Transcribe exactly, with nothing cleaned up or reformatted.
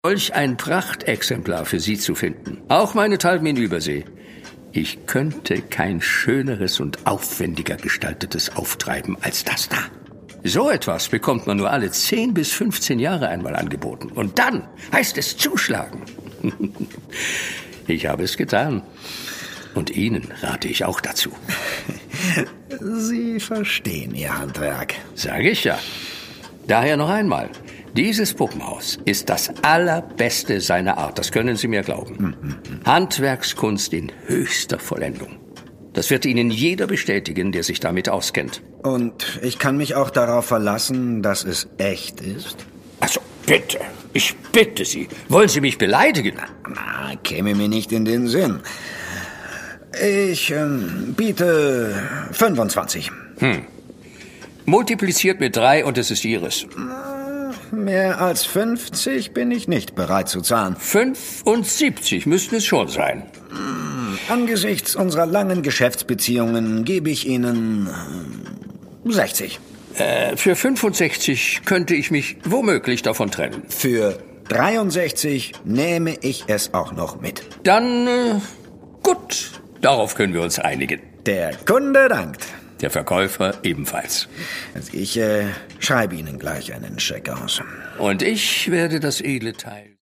solch ein Prachtexemplar für Sie zu finden. Auch meinethalben in Übersee. Ich könnte kein schöneres und aufwendiger gestaltetes auftreiben als das da. So etwas bekommt man nur alle zehn bis fünfzehn Jahre einmal angeboten. Und dann heißt es zuschlagen. Ich habe es getan. Und Ihnen rate ich auch dazu. Sie verstehen Ihr Handwerk. Sage ich ja. Daher noch einmal. Dieses Puppenhaus ist das allerbeste seiner Art. Das können Sie mir glauben. Mhm. Handwerkskunst in höchster Vollendung. Das wird Ihnen jeder bestätigen, der sich damit auskennt. Und ich kann mich auch darauf verlassen, dass es echt ist? Also bitte, ich bitte Sie. Wollen Sie mich beleidigen? Na, käme mir nicht in den Sinn. Ich ähm, biete fünfundzwanzig. Hm. Multipliziert mit drei und es ist Ihres. Mehr als fünfzig bin ich nicht bereit zu zahlen. fünfundsiebzig müssten es schon sein. Angesichts unserer langen Geschäftsbeziehungen gebe ich Ihnen sechzig. Äh, für fünfundsechzig könnte ich mich womöglich davon trennen. Für dreiundsechzig nehme ich es auch noch mit. Dann, äh, gut, darauf können wir uns einigen. Der Kunde dankt. Der Verkäufer ebenfalls. Also ich äh, schreibe Ihnen gleich einen Scheck aus. Und ich werde das edle Teil...